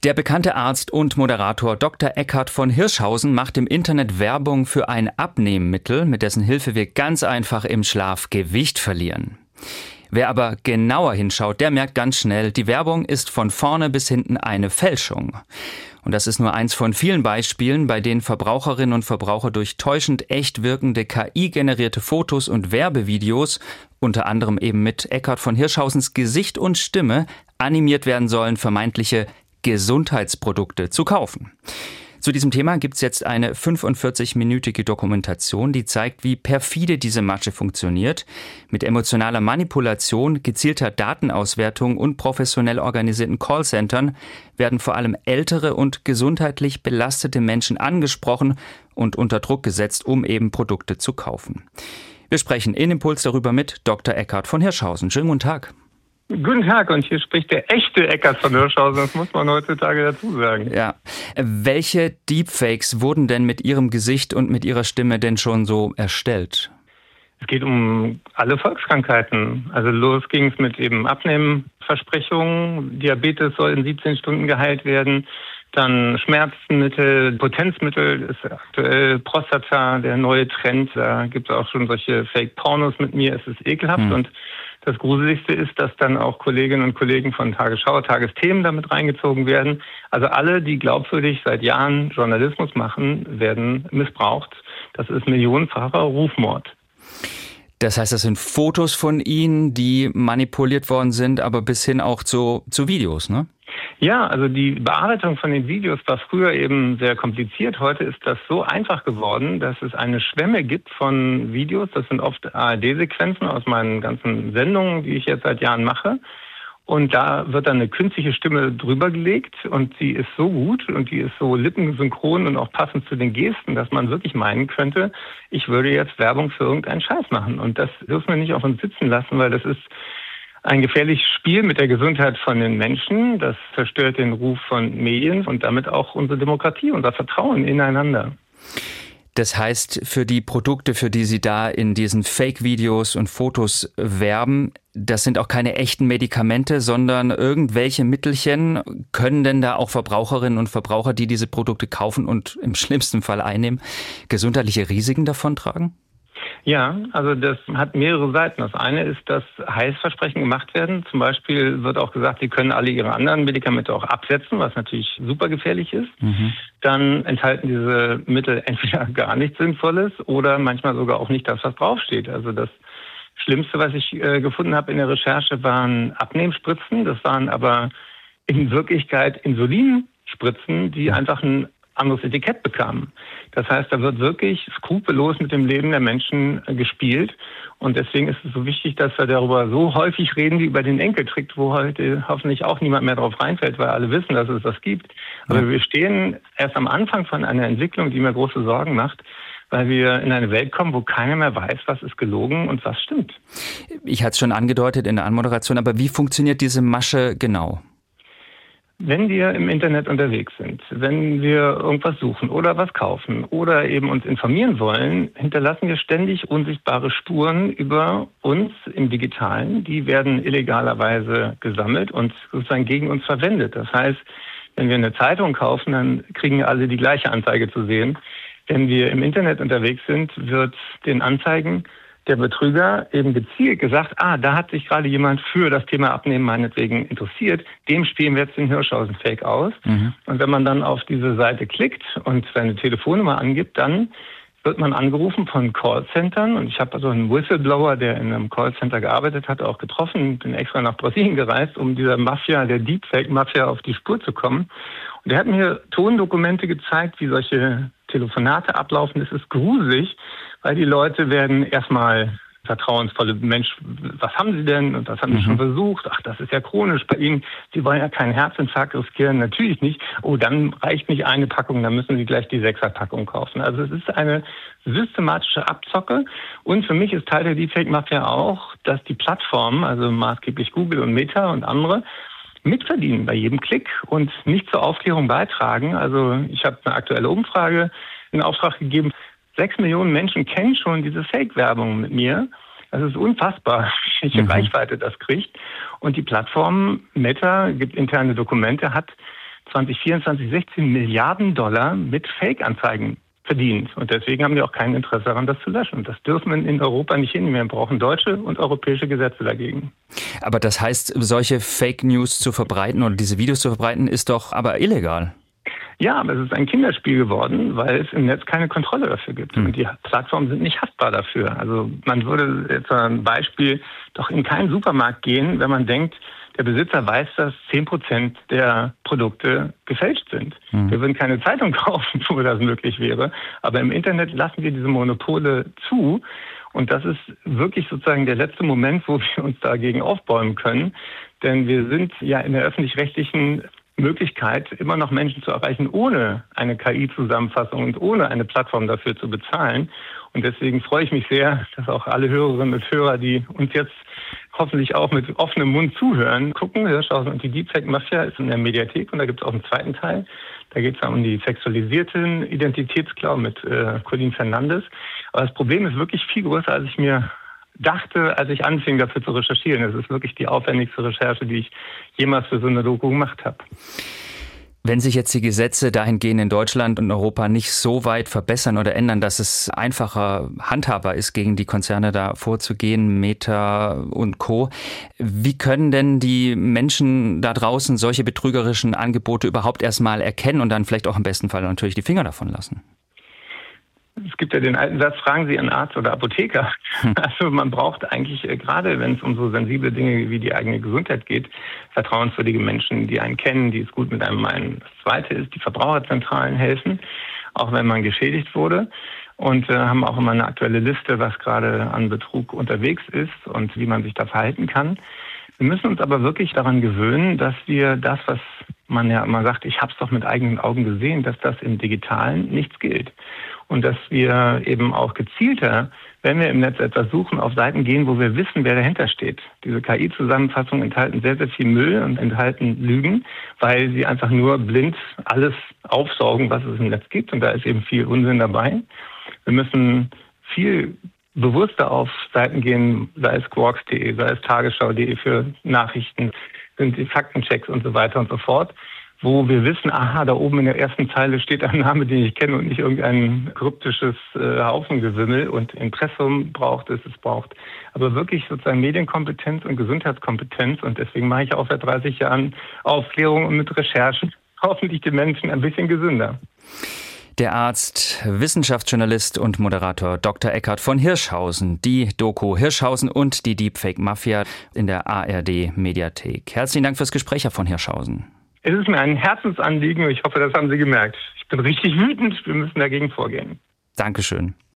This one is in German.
Der bekannte Arzt und Moderator Dr. Eckhard von Hirschhausen macht im Internet Werbung für ein Abnehmmittel, mit dessen Hilfe wir ganz einfach im Schlaf Gewicht verlieren. Wer aber genauer hinschaut, der merkt ganz schnell, die Werbung ist von vorne bis hinten eine Fälschung. Und das ist nur eins von vielen Beispielen, bei denen Verbraucherinnen und Verbraucher durch täuschend echt wirkende KI-generierte Fotos und Werbevideos, unter anderem eben mit Eckhard von Hirschhausens Gesicht und Stimme, animiert werden sollen, vermeintliche Gesundheitsprodukte zu kaufen. Zu diesem Thema gibt's jetzt eine 45-minütige Dokumentation, die zeigt, wie perfide diese Masche funktioniert. Mit emotionaler Manipulation, gezielter Datenauswertung und professionell organisierten Callcentern werden vor allem ältere und gesundheitlich belastete Menschen angesprochen und unter Druck gesetzt, um eben Produkte zu kaufen. Wir sprechen in Impuls darüber mit Dr. Eckhard von Hirschhausen. Schönen guten Tag. Guten Tag, und hier spricht der echte Eckhard von Hirschhausen, das muss man heutzutage dazu sagen. Ja. Welche Deepfakes wurden denn mit Ihrem Gesicht und mit Ihrer Stimme denn schon so erstellt? Es geht um alle Volkskrankheiten. Also los ging es mit eben Abnehmversprechungen, Diabetes soll in 17 Stunden geheilt werden, dann Schmerzmittel, Potenzmittel ist aktuell Prostata, der neue Trend. Da gibt es auch schon solche Fake-Pornos mit mir, es ist ekelhaft und das Gruseligste ist, dass dann auch Kolleginnen und Kollegen von Tagesschau, Tagesthemen damit reingezogen werden. Also alle, die glaubwürdig seit Jahren Journalismus machen, werden missbraucht. Das ist millionenfacher Rufmord. Das heißt, das sind Fotos von Ihnen, die manipuliert worden sind, aber bis hin auch zu Videos, ne? Ja, also die Bearbeitung von den Videos war früher eben sehr kompliziert. Heute ist das so einfach geworden, dass es eine Schwemme gibt von Videos. Das sind oft ARD-Sequenzen aus meinen ganzen Sendungen, die ich jetzt seit Jahren mache. Und da wird dann eine künstliche Stimme drüber gelegt und sie ist so gut und die ist so lippensynchron und auch passend zu den Gesten, dass man wirklich meinen könnte, ich würde jetzt Werbung für irgendeinen Scheiß machen. Und das dürfen wir nicht auf uns sitzen lassen, weil das ist ein gefährliches Spiel mit der Gesundheit von den Menschen. Das zerstört den Ruf von Medien und damit auch unsere Demokratie, unser Vertrauen ineinander. Das heißt, für die Produkte, für die Sie da in diesen Fake-Videos und Fotos werben, das sind auch keine echten Medikamente, sondern irgendwelche Mittelchen. Können denn da auch Verbraucherinnen und Verbraucher, die diese Produkte kaufen und im schlimmsten Fall einnehmen, gesundheitliche Risiken davontragen? Ja, also das hat mehrere Seiten. Das eine ist, dass Heilsversprechen gemacht werden. Zum Beispiel wird auch gesagt, sie können alle ihre anderen Medikamente auch absetzen, was natürlich super gefährlich ist. Dann enthalten diese Mittel entweder gar nichts Sinnvolles oder manchmal sogar auch nicht das, was draufsteht. Also das Schlimmste, was ich gefunden habe in der Recherche, waren Abnehmspritzen. Das waren aber in Wirklichkeit Insulinspritzen, die einfach ein anderes Etikett bekamen. Das heißt, da wird wirklich skrupellos mit dem Leben der Menschen gespielt. Und deswegen ist es so wichtig, dass wir darüber so häufig reden wie über den Enkeltrick, wo heute hoffentlich auch niemand mehr drauf reinfällt, weil alle wissen, dass es das gibt. Aber wir stehen erst am Anfang von einer Entwicklung, die mir große Sorgen macht, weil wir in eine Welt kommen, wo keiner mehr weiß, was ist gelogen und was stimmt. Ich hatte es schon angedeutet in der Anmoderation, aber wie funktioniert diese Masche genau? Wenn wir im Internet unterwegs sind, wenn wir irgendwas suchen oder was kaufen oder eben uns informieren wollen, hinterlassen wir ständig unsichtbare Spuren über uns im Digitalen. Die werden illegalerweise gesammelt und sozusagen gegen uns verwendet. Das heißt, wenn wir eine Zeitung kaufen, dann kriegen wir alle die gleiche Anzeige zu sehen. Wenn wir im Internet unterwegs sind, wird den Anzeigen der Betrüger eben gezielt gesagt, da hat sich gerade jemand für das Thema Abnehmen meinetwegen interessiert, dem spielen wir jetzt den Hirschhausen-Fake aus. Und wenn man dann auf diese Seite klickt und seine Telefonnummer angibt, dann wird man angerufen von Callcentern. Und ich habe also einen Whistleblower, der in einem Callcenter gearbeitet hat, auch getroffen, bin extra nach Brasilien gereist, um dieser Mafia, der Deepfake-Mafia, auf die Spur zu kommen. Und er hat mir Tondokumente gezeigt, wie solche Telefonate ablaufen. Es ist gruselig, weil die Leute werden erstmal vertrauensvolle Mensch, was haben Sie denn und was haben Sie schon versucht? Ach, das ist ja chronisch bei Ihnen. Sie wollen ja keinen Herzinfarkt riskieren. Natürlich nicht. Oh, dann reicht nicht eine Packung, dann müssen Sie gleich die 6er-Packung kaufen. Also es ist eine systematische Abzocke. Und für mich ist Teil der Deepfake-Mafia auch, dass die Plattformen, also maßgeblich Google und Meta und andere, mitverdienen bei jedem Klick und nicht zur Aufklärung beitragen. Also ich habe eine aktuelle Umfrage in Auftrag gegeben. 6 Millionen Menschen kennen schon diese Fake-Werbung mit mir. Das ist unfassbar, welche Reichweite das kriegt. Und die Plattform Meta, gibt interne Dokumente, hat 2024 16 Milliarden Dollar mit Fake-Anzeigen verdient. Und deswegen haben wir auch kein Interesse daran, das zu löschen. Und das dürfen wir in Europa nicht hinnehmen. Wir brauchen deutsche und europäische Gesetze dagegen. Aber das heißt, solche Fake News zu verbreiten oder diese Videos zu verbreiten, ist doch aber illegal. Ja, aber es ist ein Kinderspiel geworden, weil es im Netz keine Kontrolle dafür gibt. Und die Plattformen sind nicht haftbar dafür. Also man würde jetzt ein Beispiel doch in keinen Supermarkt gehen, wenn man denkt, der Besitzer weiß, dass 10% der Produkte gefälscht sind. Wir würden keine Zeitung kaufen, wo das möglich wäre. Aber im Internet lassen wir diese Monopole zu. Und das ist wirklich sozusagen der letzte Moment, wo wir uns dagegen aufbäumen können. Denn wir sind ja in der öffentlich-rechtlichen Möglichkeit, immer noch Menschen zu erreichen, ohne eine KI-Zusammenfassung und ohne eine Plattform dafür zu bezahlen. Und deswegen freue ich mich sehr, dass auch alle Hörerinnen und Hörer, die uns jetzt hoffentlich auch mit offenem Mund zuhören, gucken. Hirschhausen und die Deepfake Mafia ist in der Mediathek und da gibt es auch einen zweiten Teil. Da geht es um die sexualisierten Identitätsklau mit Colin Fernandes. Aber das Problem ist wirklich viel größer, als ich mir dachte, als ich anfing, dafür zu recherchieren. Es ist wirklich die aufwendigste Recherche, die ich jemals für so eine Doku gemacht habe. Wenn sich jetzt die Gesetze dahingehend in Deutschland und Europa nicht so weit verbessern oder ändern, dass es einfacher handhabbar ist, gegen die Konzerne da vorzugehen, Meta und Co., wie können denn die Menschen da draußen solche betrügerischen Angebote überhaupt erstmal erkennen und dann vielleicht auch im besten Fall natürlich die Finger davon lassen? Es gibt ja den alten Satz, fragen Sie einen Arzt oder Apotheker. Also man braucht eigentlich, gerade wenn es um so sensible Dinge wie die eigene Gesundheit geht, vertrauenswürdige Menschen, die einen kennen, die es gut mit einem meinen. Das Zweite ist, die Verbraucherzentralen helfen, auch wenn man geschädigt wurde. Und haben auch immer eine aktuelle Liste, was gerade an Betrug unterwegs ist und wie man sich da verhalten kann. Wir müssen uns aber wirklich daran gewöhnen, dass wir das, was man ja immer sagt, ich habe es doch mit eigenen Augen gesehen, dass das im Digitalen nichts gilt. Und dass wir eben auch gezielter, wenn wir im Netz etwas suchen, auf Seiten gehen, wo wir wissen, wer dahinter steht. Diese KI-Zusammenfassungen enthalten sehr, sehr viel Müll und enthalten Lügen, weil sie einfach nur blind alles aufsaugen, was es im Netz gibt. Und da ist eben viel Unsinn dabei. Wir müssen viel bewusster auf Seiten gehen, sei es quarks.de, sei es tagesschau.de für Nachrichten, sind die Faktenchecks und so weiter und so fort, wo wir wissen, aha, da oben in der ersten Zeile steht ein Name, den ich kenne und nicht irgendein kryptisches Haufengewimmel. Und Impressum braucht es braucht aber wirklich sozusagen Medienkompetenz und Gesundheitskompetenz. Und deswegen mache ich auch seit 30 Jahren Aufklärung und mit Recherchen hoffentlich die Menschen ein bisschen gesünder. Der Arzt, Wissenschaftsjournalist und Moderator Dr. Eckhard von Hirschhausen. Die Doku Hirschhausen und die Deepfake Mafia in der ARD Mediathek. Herzlichen Dank fürs Gespräch, Herr von Hirschhausen. Es ist mir ein Herzensanliegen und ich hoffe, das haben Sie gemerkt. Ich bin richtig wütend, wir müssen dagegen vorgehen. Dankeschön.